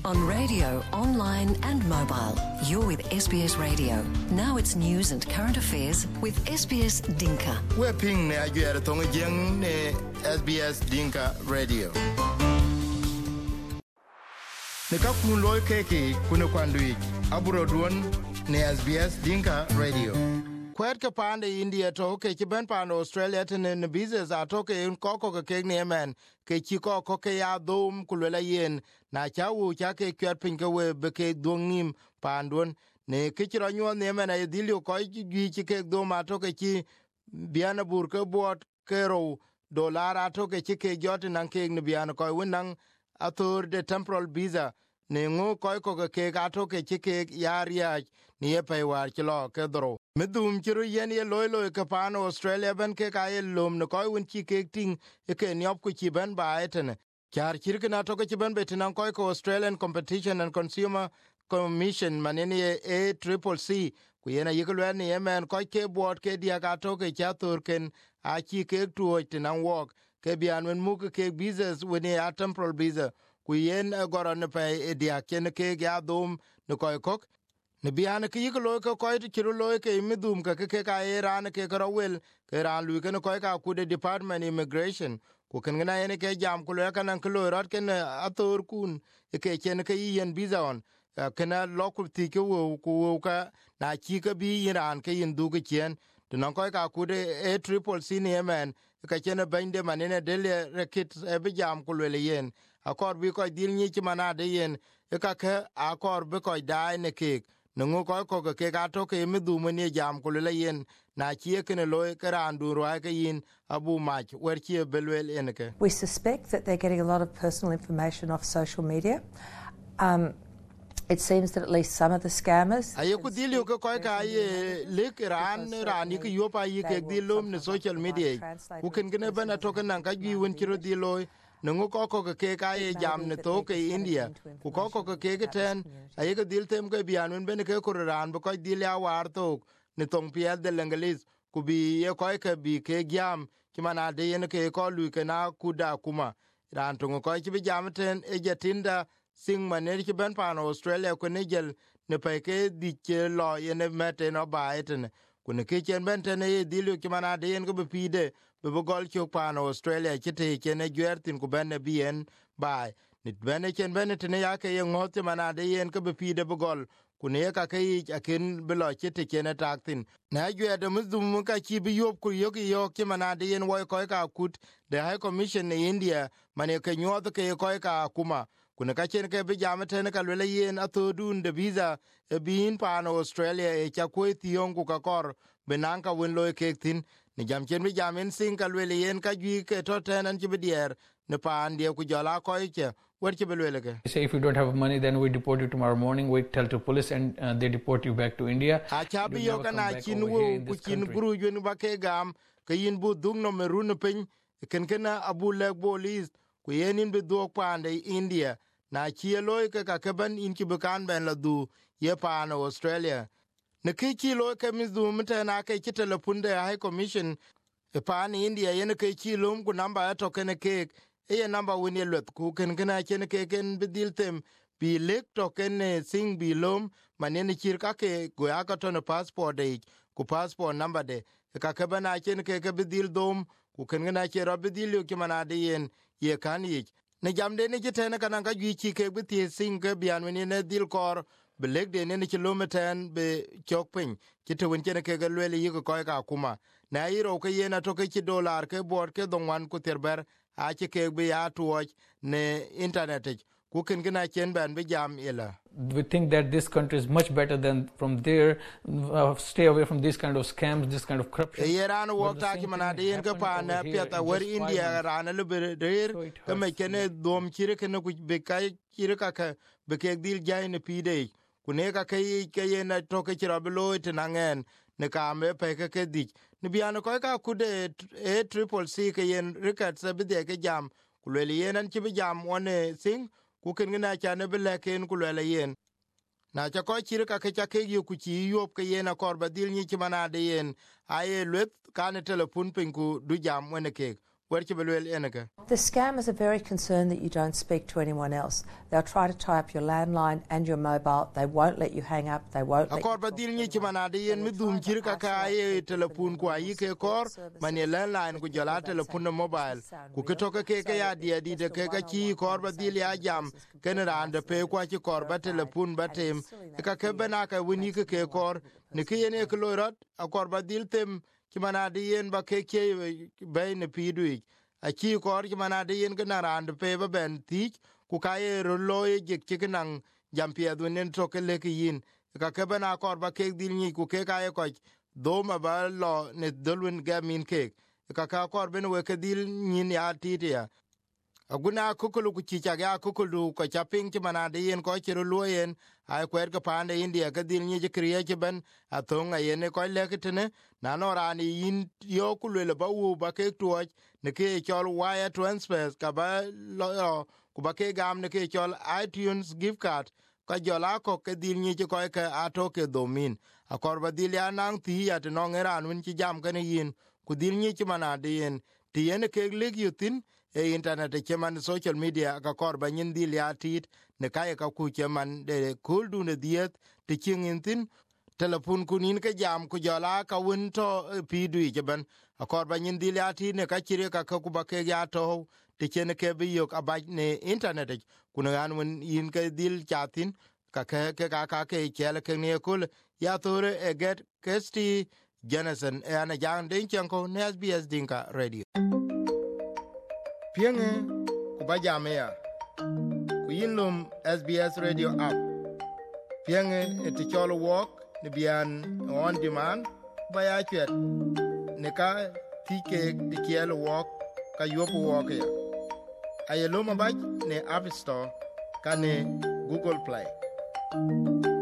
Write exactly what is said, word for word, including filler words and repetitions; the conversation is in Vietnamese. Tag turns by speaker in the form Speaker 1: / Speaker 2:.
Speaker 1: On radio, online and mobile. You're with S B S Radio. Now it's news and current affairs with S B S Dinka.
Speaker 2: We're ping ne ajuere tonga jeng ne S B S Dinka Radio. Ne ka kun loy keke kuna kwandui aburo duon ne S B S Dinka Radio. Kwet ka pande India to ke kiben pande Australia tene ne business atoke un koko ke ke ne men ke chi koko ke ya dom kulela yen na chawu cha ke kwet pin ke we be ke dongim pandon ne ke chiro nyo ne men ay dilio ko gi chi ke dom atoke chi biana bur ke bot ke ro dollar atoke chi ke jot nan ke ne biana ko winang atur de temporal visa ne ngo ko ko ke atoke chi ke yaria ni e pe war chlo ke dro medum chiru yen ye loy loy ke pan Australia ben ke ka ye lom no ko won chi ke ting ke nyop ku chi ben ba etene char chir na to ke chi ben betin ko ko Australian Competition and Consumer Commission manene a triple C ku yen ye ko ni yemen ko ke bot ke dia ka to ke cha turken a chi ke tu tinan wok ke bian men mu ke business when a temporal visa ku yen goron pe dia ken ke ga dum no ko ko ne biane ke yiko ko ko ti kiro lo ke midum ka ke ka iran ke ka wel ke ran lu ke ko ka ku de department immigration ku ken na ene ke jam ku le kan ko rat ken ator kun ke ken ke yen visa on kana local ti ke wo ku ka na chi ka bi iran ke yin du ke chen to non ko ka ku de a triple c ne men ka chen bende manene de le rekit e bi jam ku le yen akor bi ko dil ni chi mana de yen ka ke akor bi ko dai ne ke nungu ko ko ke ga to ke mi du meni jam ko le yen na chi ke ne loy karan du ro ke yin abu mach wer chi belwel enke.
Speaker 3: We suspect that they're getting a lot of personal information off social media. Um It seems that at least some of the scammers
Speaker 2: aye ku dilio ko ko ka ye lik ran ran ki yo pa yi ke dilum ne social media ku ken gene bana to kan ka gi won kiro diloy nungu ko ko ke ka ye jam ne to ke India ku ko ko ke ke ten aye ke dil tem ke bianun ben ke ko ran ko dil ya war to ne tong piel de lengelis ku bi ye ko ke bi ke jam ki mana de yen ke ko lu ke na ku da kuma ran to ko ki bi jam ten e jetinda sing maner ki ben pan Australia ko ne gel ne pe ke di ke lo ye ne mete no ba eten ku ne ke chen ben ten e dilu ki mana de yen ko bi pide be gol ki pan Australia ki te ke ne gwertin ku ben ne bien ba nit ben chen ben ten ya ke ye ngot mana de yen ko bi pide be gol ku ne ka ke akin be lo ki te ke ne taktin na gwe de muzum ka ki bi yop ku yo ki yo ki mana de yen wo ko ka kut the High Commission in India mane ke nyot ke ko ka kuma kuna ka chen ke bi jamten ka le yen atodun de visa e bin pan Australia e cha ko tion ku ka kor benan ka wen lo ke tin ni jam chen bi jamen sin ka le yen ka gi ke to tenan ti bidier ne pan de ku jala ko ke wer ti belwele ke
Speaker 4: say if you don't have money then we deport you tomorrow morning we tell to police and uh, they deport you back to India
Speaker 2: a cha bi yo kana chin wo ku chin guru yun ba ke gam ke yin bu dung no merun pin ken kana abu le bolis ku yenin bi do pande India na chi loy ke ka keban in ki bukan ben la du ye pan Australia ne ki chi loy ke mis du mta na ke ki telefon de High Commission e pan India ye ne ke chi lum ku namba to ken ke e namba woni let ku ken gna ken ke ken bidil tem bi lek to ken sing bi lum manen chir ka ke go ya ka to no passport de ku passport number de ka ke bana ken ke ke bidil dom ku ken gna che ro bidil ki mana de yen ye kan yi ne jam de ne jitene kana ka gi chi ke bi sing ke bian ne ne dil kor beleg de ne kilometen be chokpin kite wen kene ke galwele yi ko ka kuma na iro ke yena to ke dollar ke bor ke donwan ku terber a che ke be ya to ne internet ku ken gina chen ban be jam ila.
Speaker 4: We think that this country is much better than from there. Uh, stay away from these kind of scams, this kind of corruption.
Speaker 2: Yeran work ta ki manade yen ka pa na piata wer India ran le der ka me kene dom chire kene ku be kai chire ka ka be ke dil jay ne pide ku ne ka kai ke yen to ke chira belo tenangen ne ka me pe ke ke dik ne bian ko ka ku de a triple c ke yen record se be de ke jam ku le yen an chi be jam one sing ku ken na cha ne be le ken ku le yen na cha ko chire ka ke cha ke yu ku chi yop ke yen akor ba dil ni chi manade yen aye let ka ne telefon pin ku du jam one ke wer ke belwel enaka.
Speaker 3: The scammers are very concerned that you don't speak to anyone else. They'll try to tie up your landline and your mobile. They won't let you hang up. They won't let
Speaker 2: akor badil ni ki manade yen mi dum kir ka ka ye telefon ko ayi ke kor mane landline ku jala telefon mobile ku ke to ke ke ya dia di de ke ka ki kor badil ya jam ken rande pe ko ki kor ba telefon batem ka ke bena ka wini ke ke kor ni ke yen ke lorat akor badil tem ki manade yen ba ke ke be ne pidui a ki kor ki manade yen ke na rande pe ba ben ti ku ka ye ro loye je ke nang jampia dunen to ke le ki yin ka ke bena kor ba ke dil ni ku ke ka ye ko do ma ba lo ne dolwen ga min ke ka ka kor ben we ke dil ni ya titia aguna kukulu ku chi cha ga kukulu ko chaping ti manade yen ko chiro loyen ai kwer ka pande india ka dil ni je kriye ke ben atonga yen ko le ke tene na no rani yin yo ku le ba wu ba ke to ne ke chol wire transfers ka ba lo ku ba ke gam ne ke chol iTunes gift card ka jola ko ke dil ni ko ke ato ke domin akor ba dil ya nang ti ya to no ngeran win ti jam ke yin ku dil ni ti manade yen ti yen ke leg yutin e internet e cheman social media ka kor ba nyin dil ya tit ne kay ka ku cheman de kul du ne diet ti chingin tin telefon kunin ke jam ku jola ka won to pi du jeben akor ba nyin dil ya tit ne ka chire ka ku ba ke ya to ti chen ke bi yok aba ne internet ku ne an won yin ke dil chatin ka ke ke ka ka ke chele ke ne kul ya tore e get kesti Jensen e ana jang den chanko ne S B S Dinka Radio pienge ku ba jamea ku yinlum S B S Radio app pienge e ti cholo walk ne bian on demand ba ya chet ne ka tike ti kielo walk ka yopo walk ya ayelo ma ba ne App Store ka ne Google Play